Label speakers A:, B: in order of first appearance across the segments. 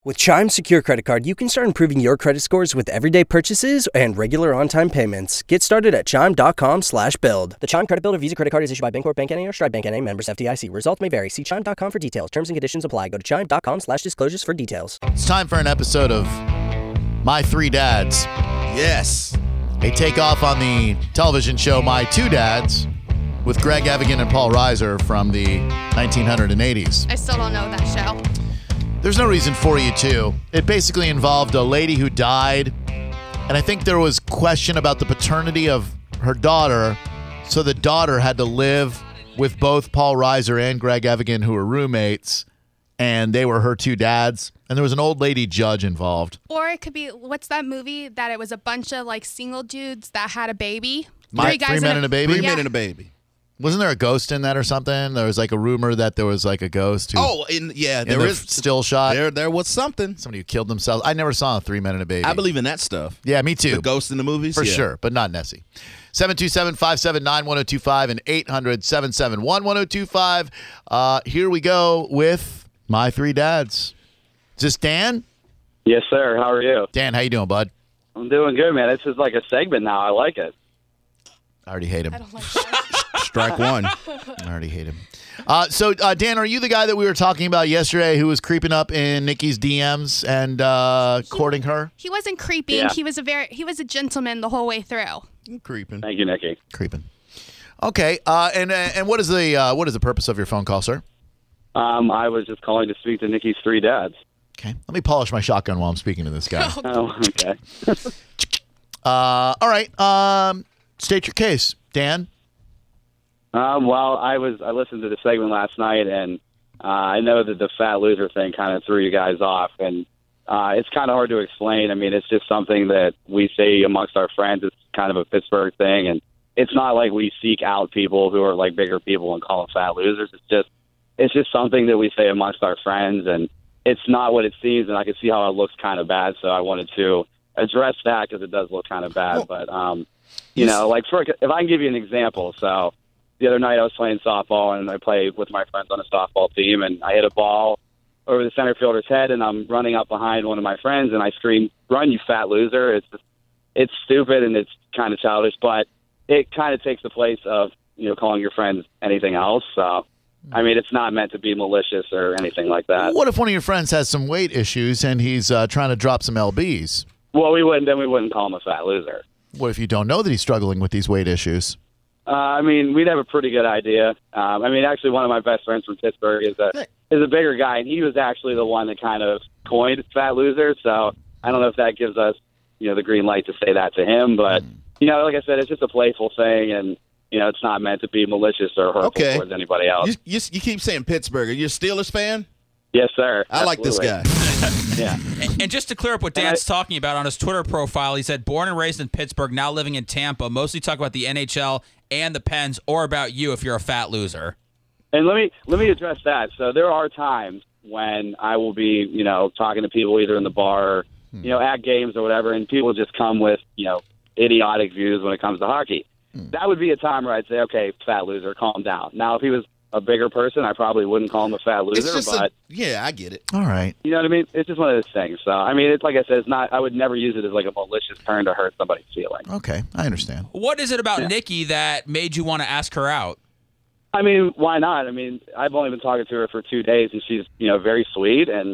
A: With Chime's secure credit card, you can start improving your credit scores with everyday purchases and regular on-time payments. Get started at Chime.com/build. The Chime Credit Builder Visa Credit Card is issued by Bancorp Bank N.A. or Stride Bank N.A. Members FDIC. Results may vary. See Chime.com for details. Terms and conditions apply. Go to Chime.com/disclosures for details.
B: It's time for an episode of My Three Dads.
C: Yes.
B: A takeoff on the television show My Two Dads with Greg Evigan and Paul Reiser from the 1980s.
D: I still don't know that show.
B: There's no reason for you to. It basically involved a lady who died, and I think there was question about the paternity of her daughter, so the daughter had to live with both Paul Reiser and Greg Evigan, who were roommates, and they were her two dads, and there was an old lady judge involved.
D: Or it could be, what's that movie that it was a bunch of like single dudes that had a baby?
B: Three Men and a Baby?
C: 3 Men and a Baby.
B: Wasn't there a ghost in that or something? There was like a rumor that there was like a ghost who...
C: there is
B: still shot.
C: There was something.
B: Somebody who killed themselves. I never saw 3 Men and a Baby.
C: I believe in that stuff.
B: Yeah, me too.
C: The ghosts in the movies?
B: For sure, but not Nessie. 727-579-1025 and 800-771-1025. Here we go with My Three Dads. Is this Dan?
E: Yes, sir. How are you?
B: Dan, how you doing, bud?
E: I'm doing good, man. This is like a segment now. I like it.
B: I already hate him.
D: I don't like that.
C: Strike one.
B: I already hate him. So, Dan, are you the guy that we were talking about yesterday who was creeping up in Nikki's DMs and courting her?
D: He wasn't creeping.
E: Yeah.
D: He was a gentleman the whole way through.
C: I'm creeping.
E: Thank you, Nikki.
B: Creeping. Okay. And what is the purpose of your phone call, sir?
E: I was just calling to speak to Nikki's three dads.
B: Okay. Let me polish my shotgun while I'm speaking to this guy.
E: Oh, okay.
B: All right. State your case, Dan.
E: Well, I listened to the segment last night, and I know that the fat loser thing kind of threw you guys off, and it's kind of hard to explain. I mean, it's just something that we say amongst our friends. It's kind of a Pittsburgh thing, and it's not like we seek out people who are like bigger people and call them fat losers. It's just something that we say amongst our friends, and it's not what it seems, and I can see how it looks kind of bad, so I wanted to address that because it does look kind of bad. But, like if I can give you an example. So the other night I was playing softball, and I played with my friends on a softball team, and I hit a ball over the center fielder's head, and I'm running up behind one of my friends, and I scream, "Run, you fat loser." It's stupid, and it's kind of childish, but it kind of takes the place of, calling your friends anything else. So, I mean, it's not meant to be malicious or anything like that.
B: What if one of your friends has some weight issues and he's trying to drop some lbs?
E: Well, we wouldn't call him a fat loser.
B: What if you don't know that he's struggling with these weight issues?
E: I mean, we'd have a pretty good idea. Actually, one of my best friends from Pittsburgh is a bigger guy, and he was actually the one that kind of coined fat loser. So I don't know if that gives us, the green light to say that to him. But, like I said, it's just a playful thing, and, it's not meant to be malicious or hurtful towards anybody else.
C: You keep saying Pittsburgh. Are you a Steelers fan?
E: Yes, sir.
C: I like this guy.
E: Yeah.
F: And just to clear up what Dan's talking about on his Twitter profile, he said, born and raised in Pittsburgh, now living in Tampa, mostly talk about the NHL and the Pens, or about you if you're a fat loser.
E: And let me address that. So there are times when I will be, talking to people either in the bar, or, at games or whatever, and people just come with, idiotic views when it comes to hockey. That would be a time where I'd say, okay, fat loser, calm down. Now, if he was a bigger person, I probably wouldn't call him a fat loser, but
C: I get it.
B: All right.
E: You know what I mean? It's just one of those things. So, I mean, it's like I said, it's not. I would never use it as like a malicious turn to hurt somebody's feelings.
B: Okay, I understand.
F: What is it about Nikki that made you want to ask her out?
E: I mean, why not? I mean, I've only been talking to her for 2 days, and she's, very sweet, and,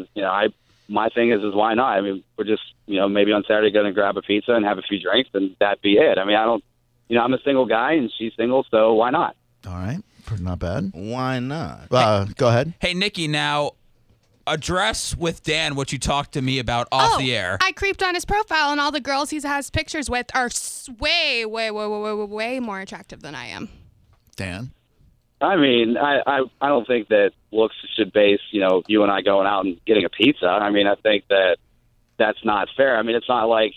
E: my thing is why not? I mean, we're just, maybe on Saturday going to grab a pizza and have a few drinks, and that'd be it. I mean, I'm a single guy, and she's single, so why not?
B: All right. Not bad.
C: Why not?
B: Go ahead.
F: Hey, Nikki, now address with Dan what you talked to me about off the air.
D: I creeped on his profile, and all the girls he has pictures with are way, way, way, way, way, way more attractive than I am.
B: Dan?
E: I mean, I don't think that looks should base, you and I going out and getting a pizza. I mean, I think that's not fair. I mean, it's not like,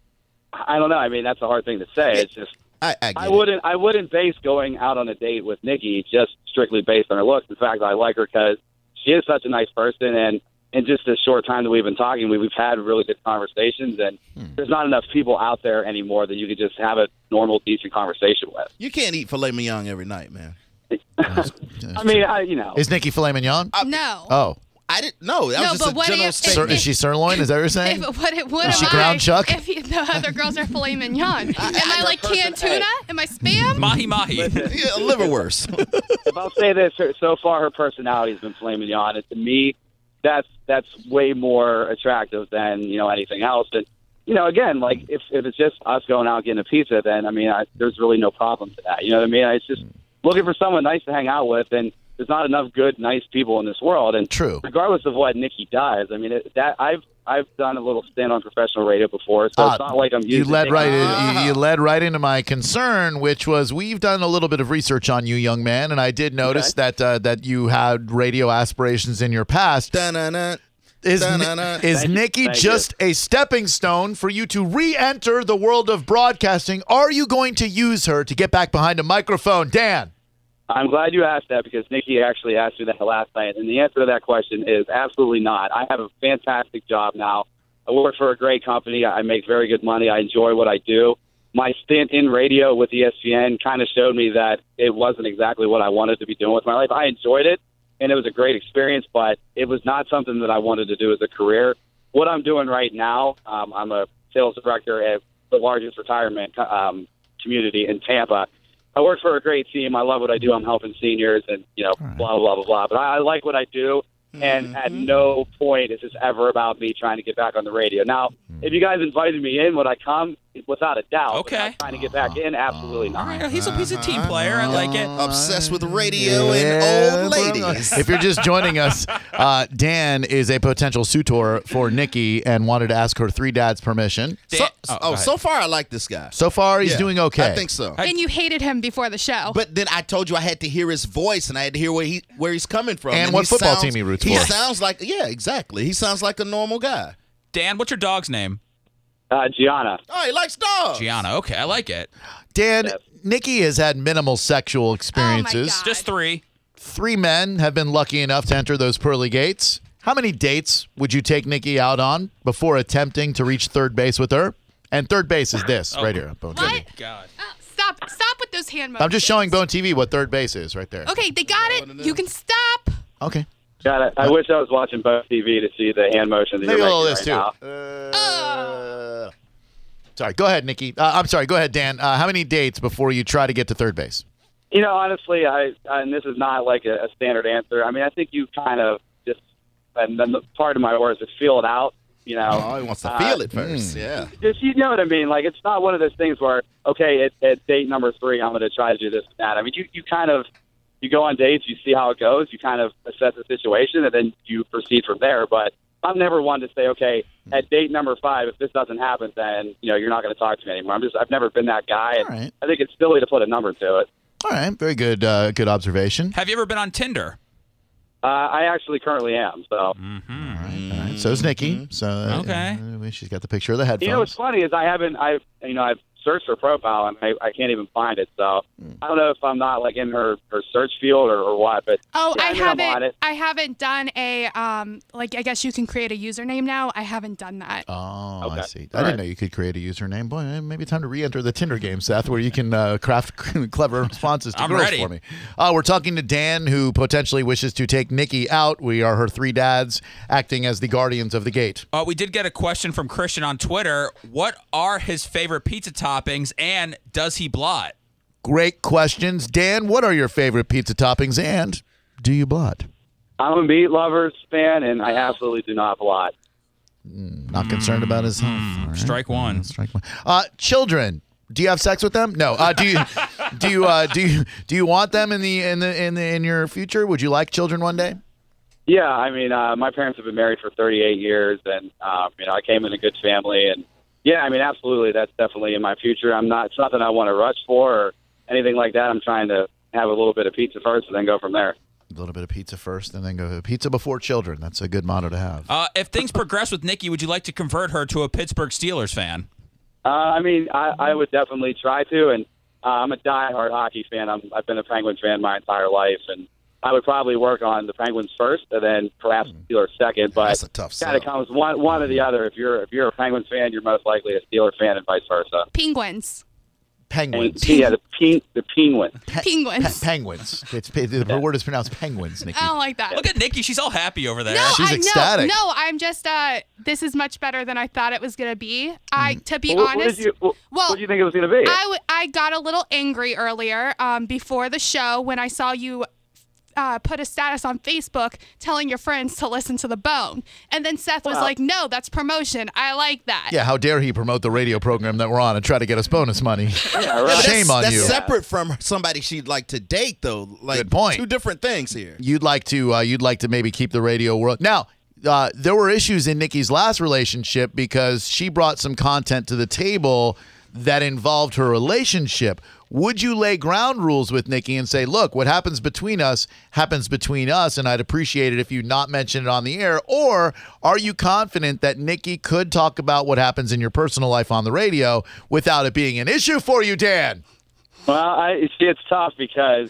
E: I don't know. I mean, that's a hard thing to say. It's just, I wouldn't base going out on a date with Nikki just strictly based on her looks. In fact, I like her because she is such a nice person, and in just a short time that we've been talking, we've had really good conversations, and there's not enough people out there anymore that you could just have a normal, decent conversation with.
C: You can't eat filet mignon every night, man.
E: I mean,
B: Is Nikki filet mignon?
D: No.
B: Oh.
C: I didn't know. That
D: No,
C: was
D: but
C: just a
D: what
C: general
D: if-
C: statement.
B: Is she sirloin? Is that what you're saying?
D: What
B: Is she
D: am
B: ground
D: I
B: chuck?
D: if the other girls are filet mignon? Am I like canned tuna? Am I spam?
F: Mahi mahi.
C: Yeah, liverwurst.
E: If I'll say this, so far her personality has been filet mignon, and to me, that's way more attractive than anything else. And again, like if it's just us going out getting a pizza, then there's really no problem to that. You know what I mean? It's just looking for someone nice to hang out with, and there's not enough good, nice people in this world. And
B: True.
E: regardless of what Nikki does, I've done a little stint on professional radio before, so it's not like I'm using.
B: You led
E: Nikki.
B: right you led right into my concern, which was we've done a little bit of research on you, young man, and I did notice that you had radio aspirations in your past.
C: Da-na-na.
B: Is
E: Thank
B: Nikki
E: you.
B: just a stepping stone for you to re-enter the world of broadcasting? Are you going to use her to get back behind a microphone, Dan?
E: I'm glad you asked that because Nikki actually asked me that last night, and the answer to that question is absolutely not. I have a fantastic job now. I work for a great company. I make very good money. I enjoy what I do. My stint in radio with ESPN kind of showed me that it wasn't exactly what I wanted to be doing with my life. I enjoyed it, and it was a great experience, but it was not something that I wanted to do as a career. What I'm doing right now, I'm a sales director at the largest retirement community in Tampa. I work for a great team. I love what I do. I'm helping seniors and, blah, blah, blah, blah. But I like what I do. And at no point is this ever about me trying to get back on the radio. Now, if you guys invited me in, would I come? Without a doubt.
F: Okay.
E: But trying to get back in? Absolutely not.
F: All right, he's a team player. I like it.
C: Obsessed with radio and old ladies.
B: If you're just joining us, Dan is a potential suitor for Nikki and wanted to ask her three dads' permission.
C: So,
F: go ahead.
C: so far I like this guy.
B: So far, he's
C: Yeah,
B: doing okay.
C: I think so.
D: And you hated him before the show.
C: But then I told you I had to hear his voice and I had to hear where he's coming from.
B: And what football
C: sounds-
B: team he roots
C: He
B: for.
C: sounds like, yeah, exactly. He sounds like a normal guy.
F: Dan, what's your dog's name?
E: Gianna.
C: Oh, he likes dogs.
F: Gianna. Okay, I like it.
B: Dan,
E: Yes.
B: Nikki has had minimal sexual experiences.
D: God.
F: Just 3.
B: 3 men have been lucky enough to enter those pearly gates. How many dates would you take Nikki out on before attempting to reach third base with her? And third base is this right here. Bone TV.
D: What?
F: God.
D: Stop with those hand motions.
B: I'm just showing Bone TV what third base is right there.
D: Okay, they got it. You can stop.
B: Okay.
E: Got it. I wish I was watching both TV to see the hand motion that
B: Maybe
E: you're
B: a little
E: making
B: of this
E: right
B: too.
E: now.
B: Sorry, go ahead, Nikki. I'm sorry, go ahead, Dan. How many dates before you try to get to third base?
E: Honestly, and this is not like a standard answer. I think you kind of just, and then the part of my words is feel it out.
C: Oh, he wants to feel it first. Yeah.
E: Just, you know what I mean? Like, it's not one of those things where, okay, at date number 3, I'm going to try to do this and that. You kind of, you go on dates, you see how it goes, you kind of assess the situation, and then you proceed from there. But I'm never one to say, okay, at date number 5, if this doesn't happen, then, you're not going to talk to me anymore. I've never been that guy, and
B: All right.
E: I think it's silly to put a number to it.
B: All right, very good. Good observation.
F: Have you ever been on Tinder?
E: I actually currently am, so.
B: All right, so is Nikki. So
F: Okay.
B: she's got the picture of the headphones.
E: What's funny is I've searched her profile and I can't even find it. So I don't know if I'm not like in her search field or what. But
D: Oh,
E: yeah, I'm on
D: I
E: it.
D: haven't done a I guess you can create a username now. I haven't done that.
B: Oh,
E: Okay.
B: I see.
E: All
B: I didn't
E: right.
B: know you could create a username. Boy, maybe time to re-enter the Tinder game, Seth, where you can craft clever responses to
F: I'm
B: girls
F: ready.
B: for me. We're talking to Dan, who potentially wishes to take Nikki out. We are her 3 dads, acting as the guardians of the gate.
F: We did get a question from Christian on Twitter. What are his favorite pizza toppings, and does he blot?
B: Great questions. Dan, what are your favorite pizza toppings, and do you blot?
E: I'm a meat lovers fan, and I absolutely do not blot.
B: Not concerned about his health. All right.
F: Strike one.
B: Strike one. Children, do you have sex with them? No. Do you want them in your future? Would you like children one day?
E: Yeah, my parents have been married for 38 years, and I came in a good family, and yeah, absolutely, that's definitely in my future. It's nothing I want to rush for or anything like that. I'm trying to have a little bit of pizza first and then go from there.
B: A little bit of pizza first, and then go pizza before children. That's a good motto to have.
F: If things progress with Nikki, would you like to convert her to a Pittsburgh Steelers fan?
E: I would definitely try to, and I'm a diehard hockey fan. I've been a Penguins fan my entire life, and I would probably work on the Penguins first, and then perhaps the Steelers second. But
C: That's a tough
E: kind of
C: sell.
E: comes one or the other. If you're a Penguins fan, you're most likely a Steelers fan, and vice versa.
D: Penguins.
B: Penguins.
E: And, yeah, the penguin.
D: Penguins.
B: Penguins. The word is pronounced penguins, Nikki.
D: I don't like that.
F: Look at Nikki. She's all happy over there.
D: No,
B: She's
D: I
B: ecstatic.
D: No, I'm just. This is much better than I thought it was gonna be. To be
E: What
D: honest,
E: did you think it was going to be?
D: I got a little angry earlier before the show when I saw you put a status on Facebook telling your friends to listen to The Bone. And then Seth was like, no, that's promotion. I like that.
B: Yeah, how dare he promote the radio program that we're on and try to get us bonus money?
E: Yeah, right.
B: Shame on
C: that's
B: you.
C: separate from somebody she'd like to date, though. Like,
B: Good point.
C: Two different things here.
B: You'd like to maybe keep the radio world. Now, there were issues in Nikki's last relationship because she brought some content to the table that involved her relationship. Would you lay ground rules with Nikki and say, look, what happens between us happens between us, and I'd appreciate it if you not mention it on the air? Or are you confident that Nikki could talk about what happens in your personal life on the radio without it being an issue for you, Dan?
E: Well, it's tough because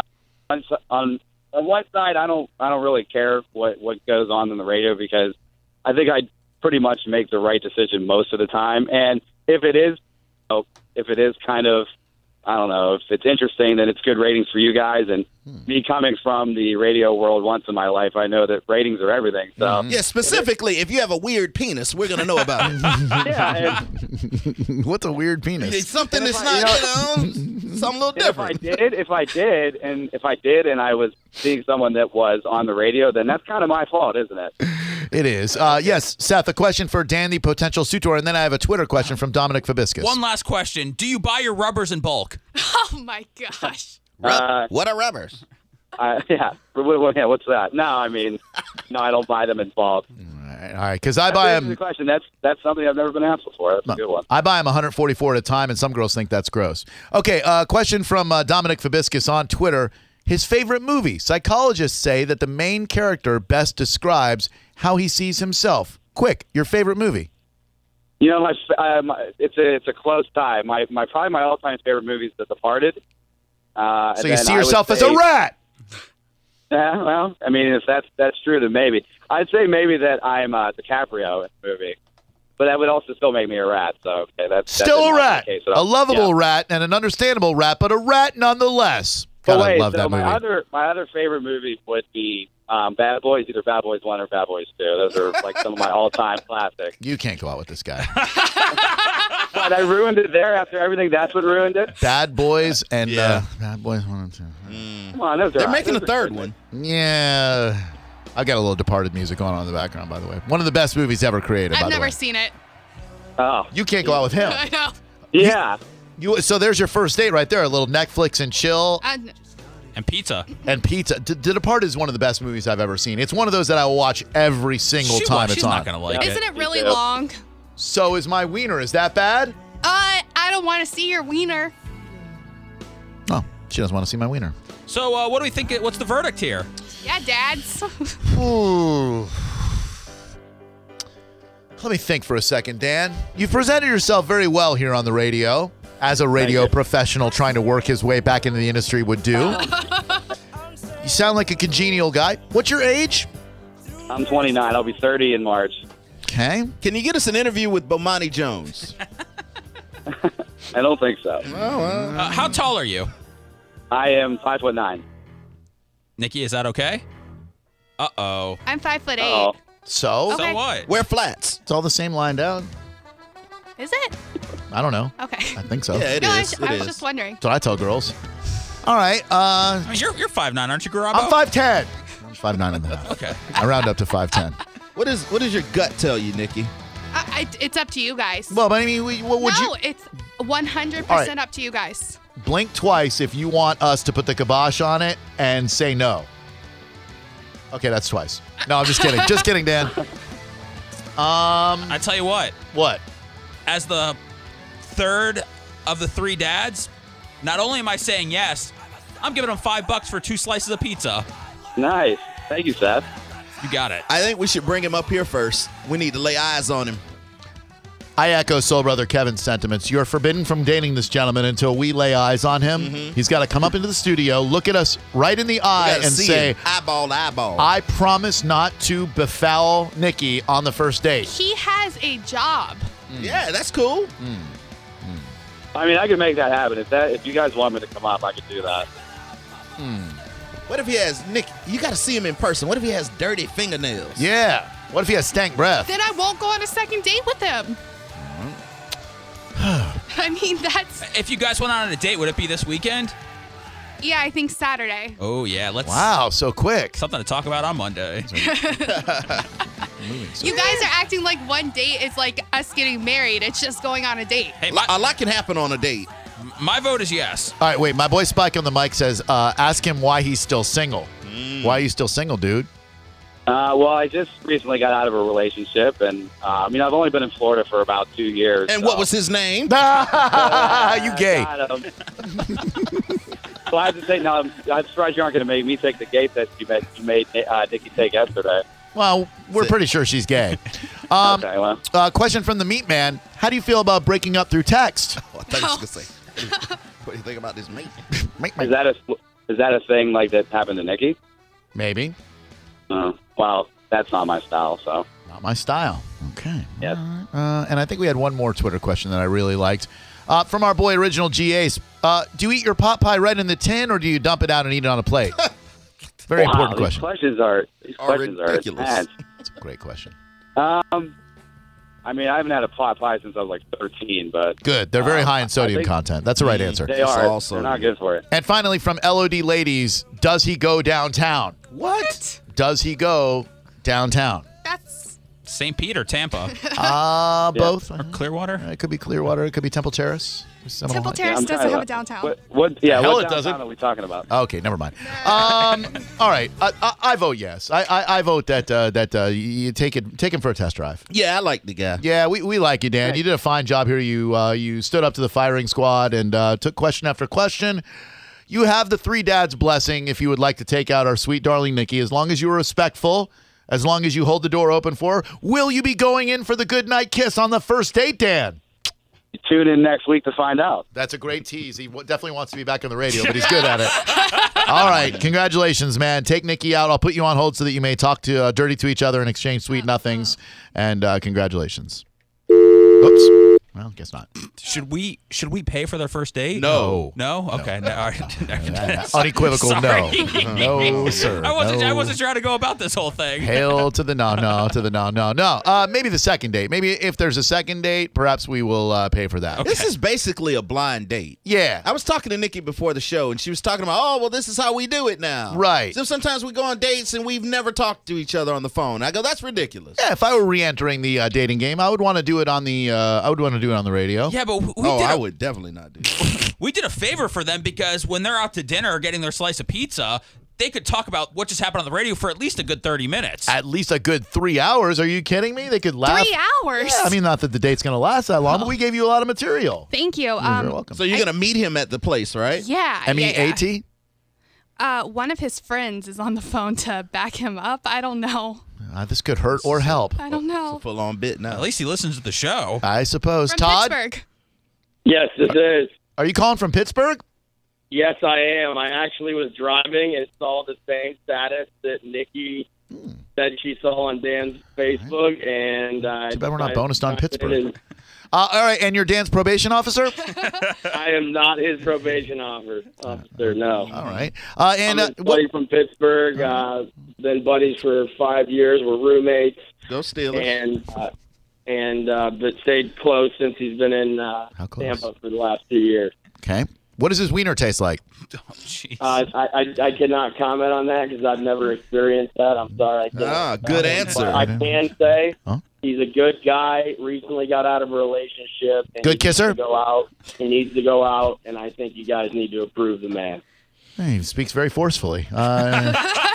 E: on one side, I don't really care what goes on in the radio because I think I pretty much make the right decision most of the time. And if it is kind of, I don't know, if it's interesting, then it's good ratings for you guys. And me coming from the radio world once in my life, I know that ratings are everything. So
C: Yeah, specifically, if you have a weird penis, we're going to know about it.
E: yeah,
B: What's a weird penis?
C: It's something that's
E: I-
C: not, something a little different.
E: if I did, and I was seeing someone that was on the radio, then that's kind of my fault, isn't it?
B: It is. Yes, Seth, a question for Dan, the potential suitor, and then I have a Twitter question from Dominic Fabiscus.
F: One last question. Do you buy your rubbers in bulk?
D: Oh my gosh.
C: What are rubbers?
E: Yeah. What's that? No, I mean, no, I don't buy them in bulk.
B: All right, because I buy
E: That's
B: them.
E: the question. That's something I've never been asked before. That's a good one.
B: I buy them 144 at a time, and some girls think that's gross. Okay, question from Dominic Fabiscus on Twitter. His favorite movie. Psychologists say that the main character best describes how he sees himself. Quick, your favorite movie?
E: You know, it's a close tie. Probably my all-time favorite movie is The Departed.
B: So you see yourself as a rat.
E: Yeah, well, I mean, if that's true, then maybe. I'd say maybe that I'm DiCaprio in the movie. But that would also still make me a rat. So, okay, that's
B: Still a rat.
E: case,
B: A lovable rat and an understandable rat, but a rat nonetheless.
E: But
B: God, I
E: wait,
B: love
E: so
B: that movie.
E: my other favorite movie would be Bad Boys, either Bad Boys 1 or Bad Boys 2. Those are like some of my all-time classics.
B: You can't go out with this guy.
E: But I ruined it there after everything. That's what ruined it.
B: Bad Boys and
C: Yeah.
B: Bad Boys 1 and 2.
E: Come on, those are
C: They're making a
E: those are
C: third
E: good.
C: one.
B: Yeah. I got a little Departed music going on in the background, by the way. One of the best movies ever created, by
D: I've
B: the
D: never
B: way.
D: seen it.
E: Oh,
B: You can't go out with him.
D: I know.
E: yeah.
B: So there's your first date right there. A little Netflix and chill
F: And pizza.
B: and pizza. The Departed is one of the best movies I've ever seen. It's one of those that I will watch every single time
F: She's
B: it's on.
F: not going to like
D: Isn't
F: it.
D: it really
E: too.
D: long?
B: So is my wiener. Is that bad?
D: I don't want to see your wiener.
B: No, she doesn't want to see my wiener.
F: So what do we think? What's the verdict here?
D: Yeah, dads.
B: Ooh. Let me think for a second, Dan. You've presented yourself very well here on the radio, as a radio professional trying to work his way back into the industry would do. You sound like a congenial guy. What's your age?
E: I'm 29. I'll be 30 in March.
B: Okay.
C: Can you get us an interview with Bomani Jones?
E: I don't think so.
F: How tall are you?
E: I am 5'9".
F: Nikki, is that okay? Uh-oh.
D: I'm 5'8".
E: Oh,
B: So?
D: Okay.
F: So what?
C: Wear flats.
B: It's all the same line down.
D: Is it?
B: I don't know.
D: Okay.
B: I think so.
C: Yeah, it
D: No,
C: is.
D: I
C: It
D: was
C: is.
D: just wondering.
B: That's what I tell girls. All right.
F: I mean, you're 5'9", aren't you, Garabo?
B: I'm 5'10". I'm 5'9" and a half.
F: Okay.
B: I round up to 5'10".
C: What does your gut tell you, Nikki?
D: It's up to you guys.
B: Well, but I mean, what would
D: no,
B: you
D: it's 100%
B: All right.
D: up to you guys.
B: blink twice if you want us to put the kibosh on it and say no? Okay, that's twice. No, I'm just kidding. Just kidding, Dan.
F: I tell you what.
B: What?
F: As the third of the three dads, not only am I saying yes, I'm giving them $5 for 2 slices of pizza.
E: nice. Thank you, Seth.
F: You got it.
C: I think we should bring him up here first. We need to lay eyes on him.
B: I echo Soul Brother Kevin's sentiments. You're forbidden from dating this gentleman until we lay eyes on him. He's got to come up into the studio, look at us right in the eye,
C: Gotta
B: and
C: see
B: say,
C: him eyeball to eyeball.
B: I promise not to befoul Nikki on the first date.
D: He has a job.
C: Yeah, that's cool.
E: I mean, I can make that happen. If you guys want me to come up, I could do that.
C: What if he has, Nick, you got to see him in person. What if he has dirty fingernails?
B: Yeah. What if he has stank breath?
D: Then I won't go on a second date with him. I mean, that's...
F: If you guys went on a date, would it be this weekend?
D: Yeah, I think Saturday.
F: Oh, yeah. Let's.
B: Wow, so quick.
F: Something to talk about on Monday.
D: You guys are acting like one date is like us getting married. It's just going on a date.
F: Hey,
C: A lot can happen on a date.
F: my vote is yes.
B: All right, wait. My boy Spike on the mic says, ask him why he's still single. Why are you still single, dude?
E: Well, I just recently got out of a relationship, and I mean, I've only been in Florida for about 2 years.
C: And what was his name?
B: You gay.
E: So I have to say, no, I'm surprised you aren't going to make me take the gate that you made Nikki take yesterday.
B: Well, we're pretty sure she's gay.
E: Okay, well.
B: Question from the Meat Man. How do you feel about breaking up through text?
C: Oh, I thought he was going to say, what do you think about this meat?
E: Is that a thing like that happened to Nikki?
B: Maybe.
E: Well, that's not my style, so.
B: Not my style. Okay.
E: Yes.
B: And I think we had one more Twitter question that I really liked. From our boy Original G-Ace. Do you eat your pot pie right in the tin, or do you dump it out and eat it on a plate? Very important question.
E: These questions are
C: ridiculous.
E: intense.
B: That's a great question.
E: I mean, I haven't had a pot pie since I was like 13, but...
B: Good. They're very high in sodium
E: think
B: content. That's the right answer.
E: They are.
C: also
E: They're not good for it.
B: And finally, from LOD Ladies, does he go downtown?
C: What?
B: Does he go downtown?
D: That's...
F: St. Pete or Tampa?
B: Both.
F: Or Clearwater?
B: It could be Clearwater. It could be Temple Terrace.
D: Temple Terrace
E: I'm
D: doesn't
E: trying
D: have
E: to-
D: a downtown.
E: What
B: hell
E: what
B: it
E: downtown
B: doesn't.
E: are we talking about?
B: Okay, never mind. All right, I vote yes. I vote that you take him for a test drive.
C: Yeah, I like the guy.
B: Yeah, we like you, Dan. You did a fine job here. You stood up to the firing squad and took question after question. You have the three dads' blessing if you would like to take out our sweet darling Nikki, as long as you are respectful, as long as you hold the door open for her. Will you be going in for the goodnight kiss on the first date, Dan?
E: Tune in next week to find out.
B: That's a great tease. He definitely wants to be back on the radio, but he's good at it. All right. Congratulations, man. Take Nikki out. I'll put you on hold so that you may talk to dirty to each other and exchange sweet nothings. And congratulations. Oops. Well, guess not.
F: Should we pay for their first date?
B: No.
F: No? Okay. No, all right.
B: Unequivocal
F: Sorry.
B: no. No, sir.
F: I wasn't sure how to go about this whole thing.
B: Hail to the no. Maybe the second date. Maybe if there's a second date, perhaps we will pay for that.
F: Okay.
C: This is basically a blind date.
B: Yeah.
C: I was talking to Nikki before the show, and she was talking about, this is how we do it now.
B: Right.
C: So sometimes we go on dates, and we've never talked to each other on the phone. I go, that's ridiculous.
B: Yeah, if I were re-entering the dating game, I would want to do it on the radio.
F: Yeah, but
C: I would definitely not do that.
F: we did a favor for them because when they're out to dinner or getting their slice of pizza, they could talk about what just happened on the radio for at least a good 30 minutes.
B: At least a good 3 hours. Are you kidding me? They could laugh.
D: 3 hours?
B: Yeah, I mean, not that the date's going to last that long, but we gave you a lot of material.
D: Thank you.
B: You're very welcome.
C: So you're going to meet him at the place, right?
D: Yeah.
B: MEAT?
D: One of his friends is on the phone to back him up. I don't know.
B: This could hurt or help.
D: I don't know.
C: Full on bit now.
F: At least he listens to the show.
B: I suppose.
D: From
B: Todd,
D: Pittsburgh.
E: Yes, this is.
B: are you calling from Pittsburgh?
E: Yes, I am. I actually was driving and saw the same status that Nikki said she saw on Dan's Facebook, and
B: Too bad we're not bonused on
E: I decided
B: Pittsburgh. All right, and you're Dan's probation officer?
E: I am not his probation officer. No.
B: All right.
E: I'm his buddy from Pittsburgh. Been buddies for 5 years. We're roommates,
C: Go Steelers.
E: but stayed close since he's been in
B: close?
E: Tampa for the last 2 years.
B: Okay. What does his wiener taste like?
F: Oh, jeez.
E: I cannot comment on that because I've never experienced that. I'm sorry. I can't.
C: Good answer.
E: But I can say
B: Huh?
E: he's a good guy. Recently got out of a relationship. And
B: Good kisser?
E: He needs to go out, and I think you guys need to approve the man.
B: He speaks very forcefully.
E: I'm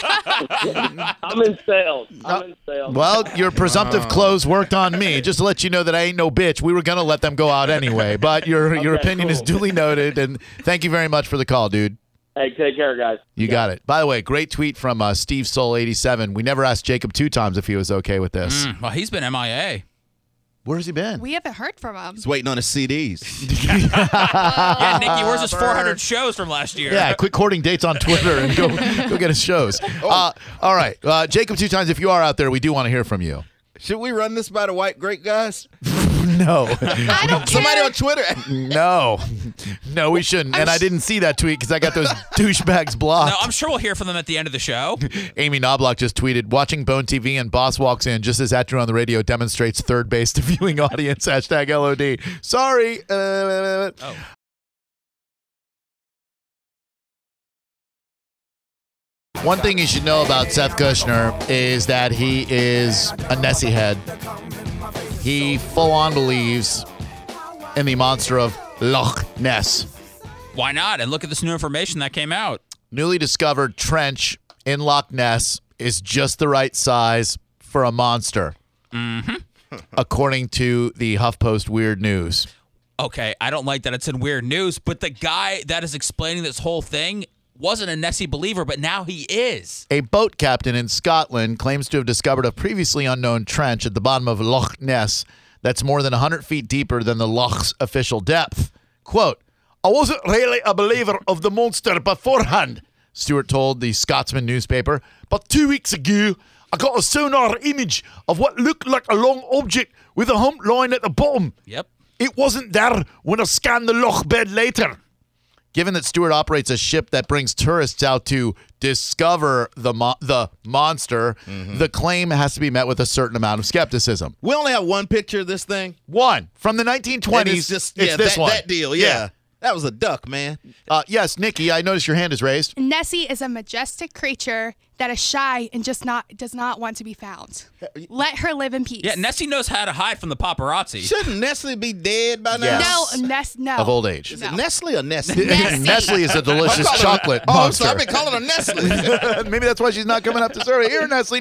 E: in sales.
B: Well, your presumptive clothes worked on me. Just to let you know that I ain't no bitch. We were going to let them go out anyway. But your opinion is duly noted, and thank you very much for the call, dude.
E: Hey, take care, guys.
B: You got it. By the way, great tweet from Steve Soul 87. We never asked Jacob 2 times if he was okay with this.
F: Well, he's been MIA.
B: Where has he been?
D: We haven't heard from him.
C: He's waiting on his CDs.
F: Yeah, Nikki, where's his 400 shows from last year?
B: Yeah, quit courting dates on Twitter and go get his shows. All right. Jacob 2 times, if you are out there, we do want to hear from you.
C: Should we run this by the white great guys?
B: No.
D: I don't
C: Somebody
D: care.
C: on Twitter.
B: No, we shouldn't. And I didn't see that tweet because I got those douchebags blocked.
F: No, I'm sure we'll hear from them at the end of the show.
B: Amy Knobloch just tweeted, watching Bone TV and Boss walks in just as Atru on the radio demonstrates third base to viewing audience. Hashtag LOD. Sorry. One thing you should know about Seth Kushner is that he is a Nessie head. He full on believes in the monster of Loch Ness.
F: Why not? And look at this new information that came out.
B: Newly discovered trench in Loch Ness is just the right size for a monster. According to the HuffPost Weird News.
F: Okay, I don't like that it's in weird news, but the guy that is explaining this whole thing wasn't a Nessie believer, but now he is.
B: A boat captain in Scotland claims to have discovered a previously unknown trench at the bottom of Loch Ness that's more than 100 feet deeper than the loch's official depth. Quote, I wasn't really a believer of the monster beforehand, Stewart told the Scotsman newspaper, but 2 weeks ago, I got a sonar image of what looked like a long object with a hump line at the bottom.
F: Yep.
B: It wasn't there when I scanned the loch bed later. Given that Stewart operates a ship that brings tourists out to discover the monster, the claim has to be met with a certain amount of skepticism.
C: We only have one picture of this thing.
B: One from the 1920s.
C: And it's just
B: it's this one.
C: that deal. Yeah. That was a duck, man.
B: Yes, Nikki, I noticed your hand is raised.
D: Nessie is a majestic creature that is shy and does not want to be found. Let her live in peace.
F: Yeah, Nessie knows how to hide from the paparazzi.
C: Shouldn't Nestle be dead by now?
B: Yes.
D: No.
B: Of old age.
C: Is it Nestle or Nestle?
D: Nessie.
B: Nestle is a delicious chocolate
C: Oh,
B: monster.
C: so I've been calling her Nestle.
B: Maybe that's why she's not coming up to survey. Here, Nestle.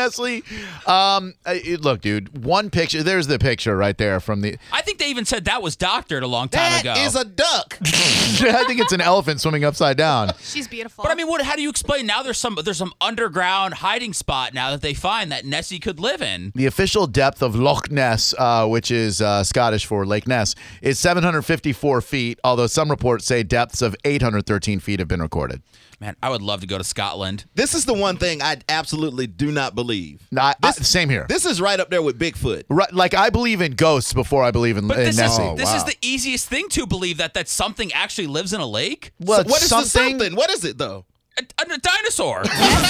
B: Look, dude, one picture. There's the picture right there from the.
F: I think they even said that was doctored a long time ago.
C: That is a duck.
B: I think it's an elephant swimming upside down.
D: She's beautiful.
F: But I mean, how do you explain now? There's some underground hiding spot now that they find that Nessie could live in.
B: The official depth of Loch Ness, which is Scottish for Lake Ness, is 754 feet, although some reports say depths of 813 feet have been recorded.
F: Man, I would love to go to Scotland.
C: This is the one thing I absolutely do not believe.
B: Same here.
C: This is right up there with Bigfoot.
B: Right, like I believe in ghosts before I believe in
F: But this
B: Nessie.
F: is the easiest thing to believe that something actually lives in a lake.
B: Well,
C: So what is the
B: something?
C: something? What is it, though?
F: A dinosaur.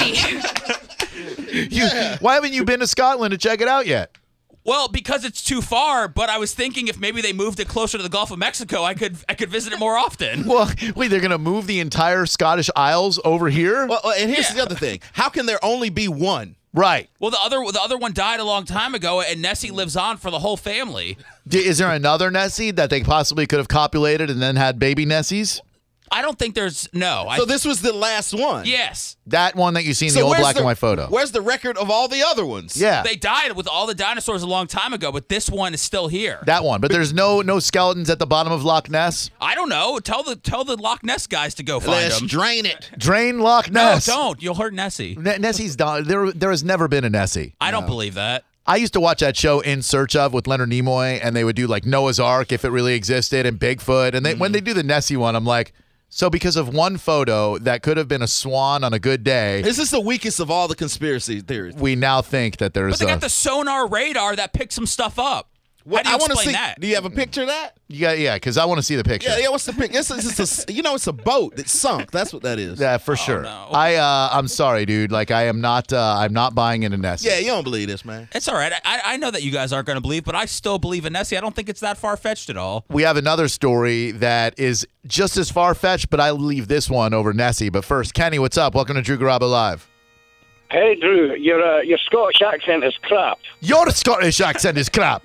B: Why haven't you been to Scotland to check it out yet?
F: Well, because it's too far, but I was thinking if maybe they moved it closer to the Gulf of Mexico, I could visit it more often.
B: Well, wait, they're going to move the entire Scottish Isles over here?
C: Well, and here's the other thing. How can there only be one?
B: Right.
F: Well, the other one died a long time ago, and Nessie lives on for the whole family.
B: Is there another Nessie that they possibly could have copulated and then had baby Nessies?
F: I don't think there's
C: So this was the last one.
F: Yes.
B: That one that you see in the
C: So
B: old
C: where's
B: black and white photo.
C: Where's the record of all the other ones?
B: Yeah.
F: They died with all the dinosaurs a long time ago, but this one is still here.
B: That one. But there's no skeletons at the bottom of Loch Ness?
F: I don't know. Tell the Loch Ness guys to go find
C: Let's
F: them.
C: drain it.
B: Drain Loch
F: No,
B: Ness.
F: don't. You'll hurt Nessie.
B: Nessie's done. There has never been a Nessie.
F: I don't believe that.
B: I used to watch that show In Search Of with Leonard Nimoy, and they would do like Noah's Ark if it really existed and Bigfoot. And when they do the Nessie one, I'm like, so because of one photo that could have been a swan on a good day,
C: This is the weakest of all the conspiracy theories.
B: we now think that there's
F: But they got the sonar radar that picks some stuff up. How do you
C: I want to
F: explain
C: see.
F: that?
C: Do you have a picture of that?
B: because I want to see the picture.
C: Yeah. What's the picture? It's a boat that sunk. That's what that is.
B: Yeah, for sure.
F: no.
B: I'm sorry, dude. Like I'm not buying into Nessie.
C: Yeah, you don't believe this, man.
F: It's all right. I know that you guys aren't going to believe, but I still believe in Nessie. I don't think it's that far-fetched at all.
B: We have another story that is just as far-fetched, but I'll leave this one over Nessie. But first, Kenny, what's up? Welcome to Drew Garabo Live.
G: Hey, Drew, your Scottish accent is crap.
B: Your Scottish accent is crap.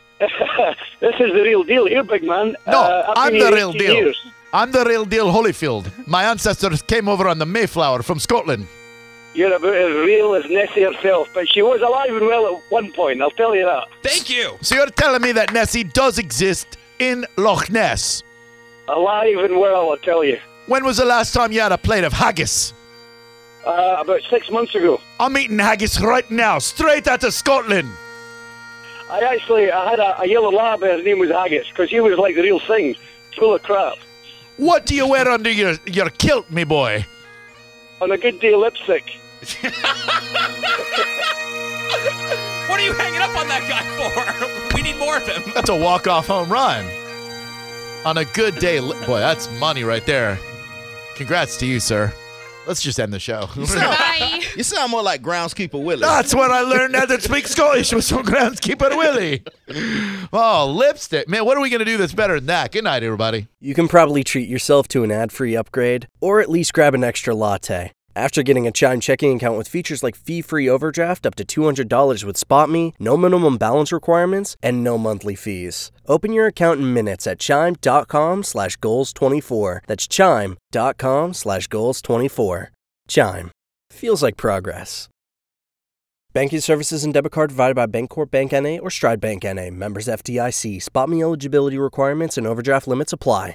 G: This is the real deal here, big man.
B: No,
G: I've
B: I'm
G: been
B: the
G: here
B: real
G: 18
B: deal.
G: years.
B: I'm the real deal Holyfield. My ancestors came over on the Mayflower from Scotland.
G: You're about as real as Nessie herself, but she was alive and well at one point, I'll tell you that.
F: Thank you.
B: So you're telling me that Nessie does exist in Loch Ness?
G: Alive and well, I'll tell you.
B: When was the last time you had a plate of haggis?
G: About 6 months ago.
B: I'm eating haggis right now, straight out of Scotland.
G: I had a yellow lab, and his name was Haggis, because he was like the real thing, full of crap.
B: What do you wear under your kilt, me boy?
G: On a good day, lipstick.
F: What are you hanging up on that guy for? We need need more of him.
B: That's a walk-off home run. On a good day. Boy, that's money right there. Congrats to you, sir. Let's just end the show.
D: Bye.
C: You sound more like groundskeeper Willie.
B: That's when I learned how to speak Scottish with some groundskeeper Willie. Oh, lipstick. Man, what are we going to do that's better than that? Good night, everybody.
A: You can probably treat yourself to an ad-free upgrade, or at least grab an extra latte. After getting a Chime checking account with features like fee-free overdraft up to $200 with SpotMe, no minimum balance requirements, and no monthly fees. Open your account in minutes at chime.com/goals24. That's chime.com/goals24. Chime. Feels like progress. Banking services and debit card provided by Bancorp Bank N.A. or Stride Bank N.A. Members FDIC. SpotMe eligibility requirements and overdraft limits apply.